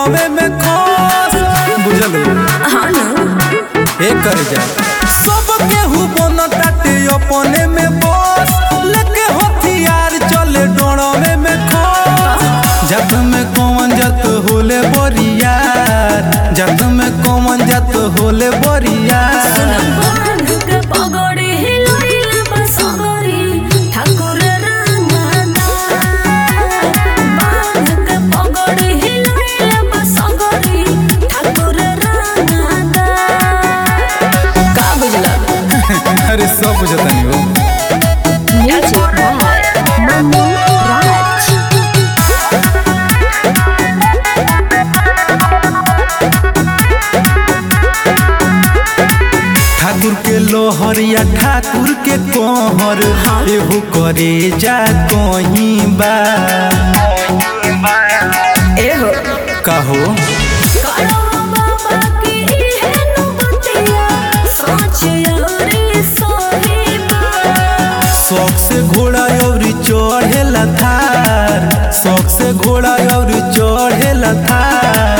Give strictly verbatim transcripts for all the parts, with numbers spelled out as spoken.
Doorway में खोस बुझल हाँ ना ए कर जा सब केहू बन टाटे अपने में बस लेके हथियार चले डोरवे में खोस जत में कौन जत होले बरियार जत में कौन जत होले बरियार अरे सब बुझता नहीं हो ठाकुर के लोहरिया ठाकुर के कोहर एहू करे जा कहीं बा एहो कहो शौक से घोड़ा और चढ़ेला थार शौक से घोड़ा और चढ़ेला थार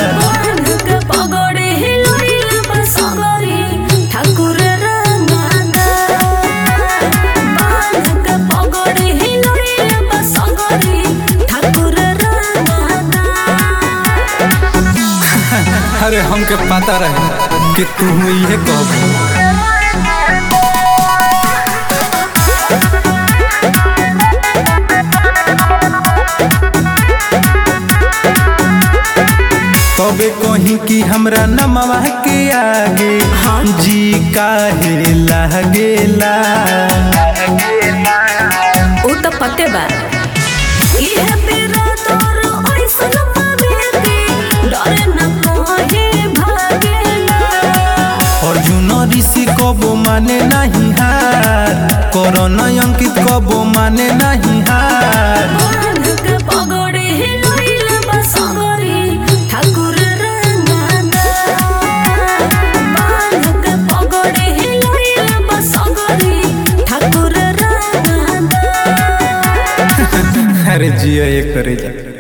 अरे हमके पता रहे कि तुम ये कहो तबे कहीं कि हमरा नमवा के आगे जी काहे लागेला उ तो पते बा इहे तेरा तोर ओइसन पावेती डरे न कोहे भागेला अर्जुन ऋषि कबो माने नहीं हार करण अंकित कबो माने नहीं हार अरे जिया ये करे जा।